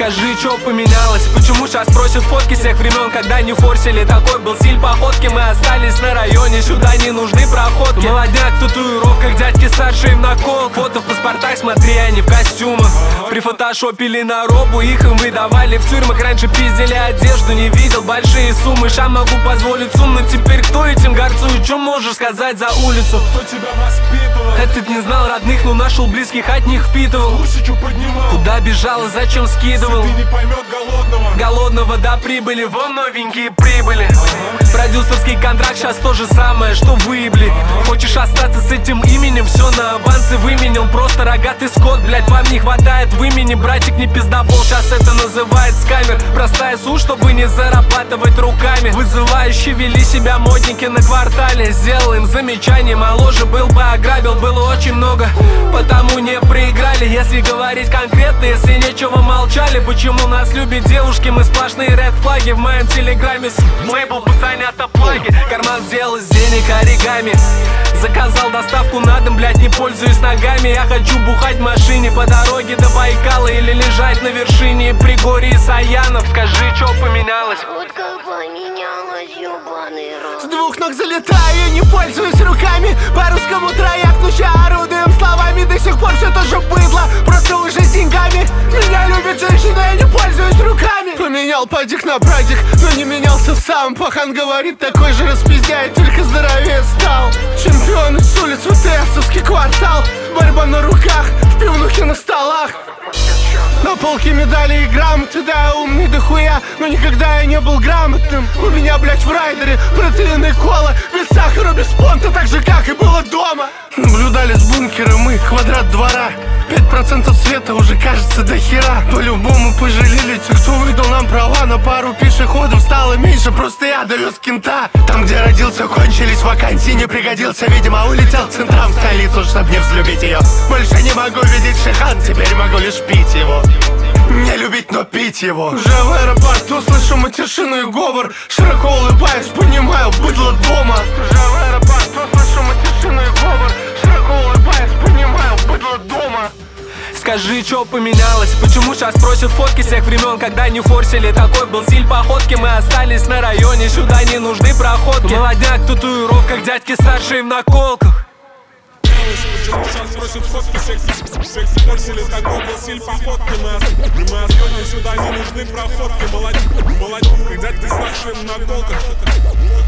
Скажи, чё поменялось? Почему сейчас просят фотки всех времен, когда не форсили? Такой был стиль походки, мы остались на районе, сюда не нужны проходки. Молодняк в татуировках, дядьки старшие в накол. Фото в паспортах, смотри, они в костюмах. Прифотошопили на робу, их им выдавали в тюрьмах. Раньше пиздили одежду, не видел большие суммы. Ща могу позволить сумму, теперь кто этим горцует? Чё можешь сказать за улицу? Кто тебя воспитывал? Этот не знал родных, но нашел близких, от них впитывал. Тысячу поднимал. Куда бежал и зачем скидывал? Ты не поймет голодного. Голодного до прибыли, вон новенькие прибыли. Продюсерский контракт сейчас то же самое, что выебли. Хочешь остаться с этим именем, все на авансы выменил. Просто рогатый скот, блять, вам не хватает в имени. Братик, не пиздобол, сейчас это называет скамер. Простая суть, чтобы не зарабатывать руками. Вызывающие вели себя модники на квартале. Сделал им замечание, моложе был бы, ограбил. Было очень много, потому не проиграли. Если говорить конкретно, если нечего молчали. Почему нас любят девушки, мы сплошные ред-флаги. В моем телеграме лейбл пацанята плаги. Карман сделал из денег оригами. Заказал доставку на дом, блять, не пользуюсь ногами. Я хочу бухать в машине по дороге до Байкала или лежать на вершине Пригорья Саянов. Скажи, чё поменялось? Вот как поменялась, ёбаный рот. С двух ног залетаю, я не пользуюсь руками. По-русскому трояк, ну ща орудуем словами. До сих пор все тоже быдло, просто уже с деньгами. Меня любит женщина, я не пользуюсь руками. Поменял падик на прадик, но не менялся сам. Пахан говорит, такой же распиздяет, только здоровее стал. Чемпион с улиц, ВТСовский квартал. Борьба на руках, в пивнухе на столах. На полке медали и грамоты, да, я умный дохуя, но никогда я не был грамотным. У меня, блять, в райдере протеин и кола, без сахара, без понта, так же, как и было дома. Наблюдали с бункера мы, квадрат двора. 5% света уже кажется до хера. По-любому пожалели те, кто выдал нам права. На пару пешеходов стало меньше, просто я довез кента. Там, где родился, кончились вакансии, не пригодился. Видимо, улетел центром в столицу, чтоб не взлюбить ее. Больше не могу видеть Шихан, теперь могу лишь пить его. Не любить, но пить его. Уже в аэропорту слышу матершину и говор. Широко улыбаюсь, понимаю, быдло дома. Уже в аэропорту слышу матершину и говор. Широко улыбаюсь, понимаю, быдло дома. Скажи, чё поменялось? Почему сейчас просят фотки всех времен, когда не форсили? Такой был стиль походки, мы остались на районе, сюда не нужны проходки. Молодняк в татуировках, дядьки старшие в наколках. Почему сейчас просят фотки всех форсили? Такой был стиль походки. Мы остались, сюда не нужны проходки. Молодец, когда ты старшим на толках.